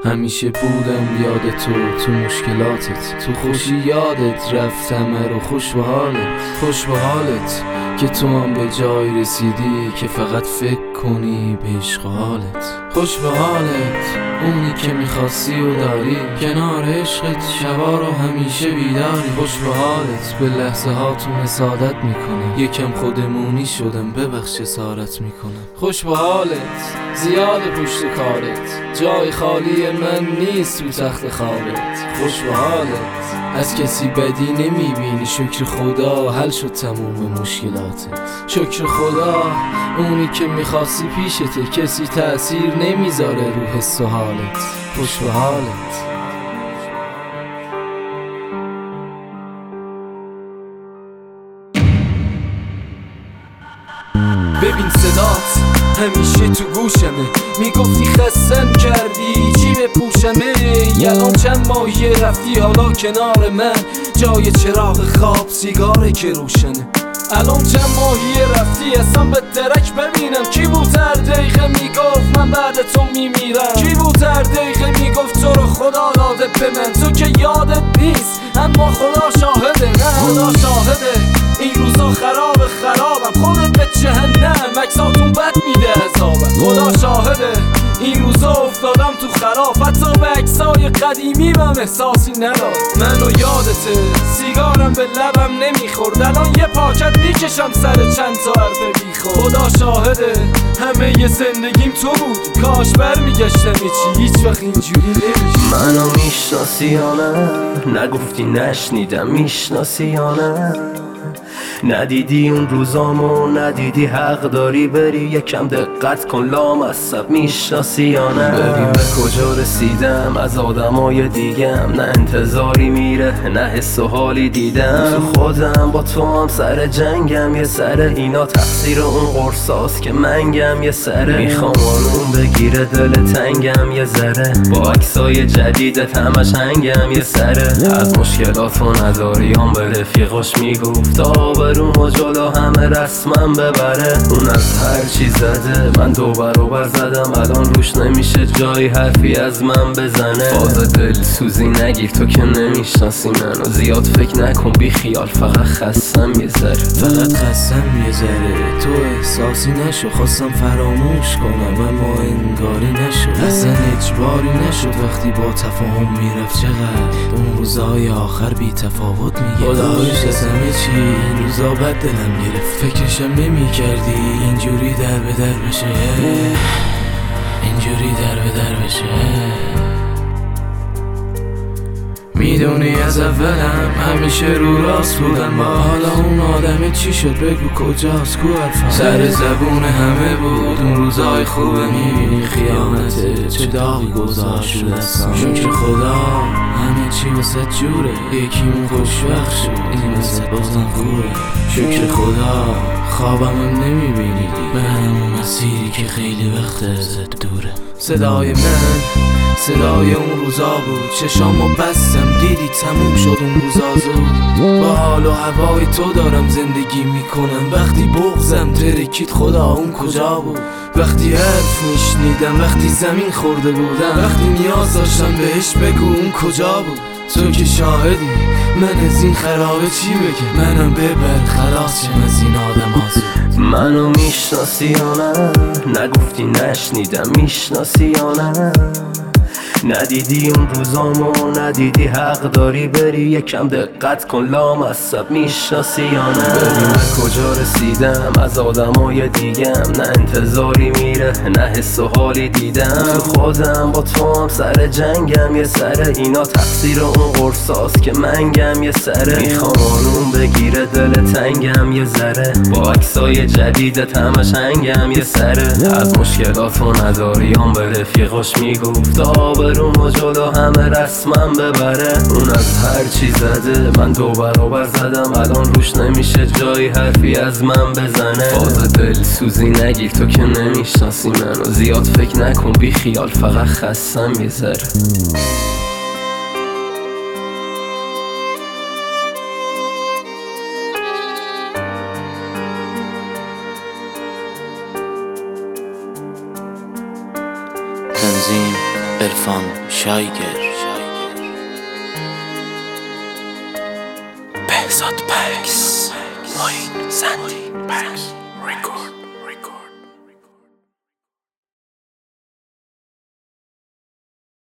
همیشه بودم یاد تو مشکلاتت، تو خوشی یادت رفتم رو خوش به حالت که تو هم به جای رسیدی که فقط فکر کنی به عشق حالت. خوش به حالت اونی که میخواستی و داری، کنار عشقت شبا رو همیشه بیداری. خوش به حالت به لحظه هاتون حسادت میکنم، یکم خودمونی شدم ببخش اسارت میکنم. خوش به حالت زیاد پشت کارت، جای خالی من نیست تو تخت خوابت. خوش به حالت از کسی بدی نمیبینی، شکر خدا حل شد تموم مشکلاتت. شکر خدا اونی که میخواستی پیشته، کسی تأثیر نمیذاره رو حس و حالت. خوش به حالت. ببین صدات همیشه تو گوشمه، میگفتی خستم کردی چی بپوشمه. الان چند ماهی رفتی حالا کنار من، جای چراغ خواب سیگاره که روشنه. الان چند ماهی رفتی اصلا به درک ببینم، کی بود هر دقیقه میگفت من بعد تو میمیرم. کی بود هر دقیقه میگفت تو رو خدا داده به من، تو که یادت نیست اما خدا شاهده. نه خدا شاهده این روزا خرابم، خودت به جهنم عکساتون بد میده عذابم. خدا شاهده این روزا افتادم تو خراب، حتی به عکسای قدیمی من احساسی نداد. منو یادته سیگارم به لبم نمیخورد، الان یه پاکت میکشم سر چند تا حرف بیخور. خدا شاهده همه ی زندگیم تو بود، کاش برمیگشتم هیچ وقت اینجوری نمیشه. منو میشناسی یا نه؟ نگفتی نشنیدم، میشناسی یا نه؟ ندیدی اون روزامو، ندیدی حق داری بری یکم دقت کن لامصب. میشناسی یا نه؟ ببین به کجا رسیدم از آدمای دیگم، نه انتظاری میره نه حس و حالی دیدم. تو خودم با تو هم سر جنگم، یه سر اینا تقصیر اون قرصاست که منگم. یه سره میخوام آروم بگیره دل تنگم یه ذره، با عکسای جدیدت همش هنگم یه سره. از مشکلاتو نداری هم به رفیقاش میگفت آبرومو جلو همه رسمم ببره. اون از هر چی زده من 2 برابر زدم، الان روش نمیشه جایی حرفی از من بزنه. فاز دل سوزی نگیر تو که نمیشناسی منو، زیاد فکر نکن بی خیال فقط خستم یه ذره. تو احساسی نشو، خواستم فراموش کنم اما انگاری نشد، اصلا اجباری نشد. وقتی با تفاهم میرفت چقدر اون روزای آخر بی تفاوت میگه. خدایش از همه چی این روزا بد دلم گرفت، فکرشم نمی کردی اینجوری در به در بشه، اینجوری در به در بشه. میدونی از اولم همیشه رو راست بودم، با حالا اون آدم چی شد بگو کجاست، کو حرفم سر زبون همه بود اون روزای خوبه. میبینی خیانته چه داغی گذاشت رو دستم. شکر خدا همه چی واسه جوره، یکیمون خوشوقت شد این واسه بازم خوبه. شکر خدا خوابم هم نمیبینی به همون مسیری که خیلی وقت ازت دوره. صدای اون روزا بود، چشامو بستم دیدی تموم شد اون روزا زود. با حال و هوای تو دارم زندگی میکنم، وقتی بغضم ترکید خدا اون کجا بود. وقتی حرف میشنیدم، وقتی زمین خورده بودم، وقتی نیاز داشتم بهش بگو اون کجا بود. تو که شاهدی من از این خرابه چی بگم، منم ببر خلاص شم از این آدم آزود. منو میشناسی یا نه؟ نگفتی نشنیدم، میشناسی یا نه؟ ندیدی اون روزامو، ندیدی حق داری بری یکم دقت کن لامصب. میشناسی یا نه؟ ببین به کجا رسیدم از آدمای دیگم، نه انتظاری میره نه حس و حالی دیدم. تو خودم با تو هم سر جنگم یه سره، اینا تقصیر اون قرصاست که منگم یه سره. میخوام آروم بگیره دل تنگم یه ذره، با عکسای جدیدت همش هنگم یه سره. از مشکلاتو نداری هم به رفیقاش میگفت آبرومو جلو همه رسمم ببره. اون از هر چی زده من 2 برابر زدم، الان روش نمیشه جایی حرفی از من بزنه. فاز دل سوزی نگیر تو که نمیشناسی منو، زیاد فکر نکن بی خیال فقط خستم یه ذره. تنظیم عرفان شایگر، بهزاد پکس، معین زندی پکس ریکورد.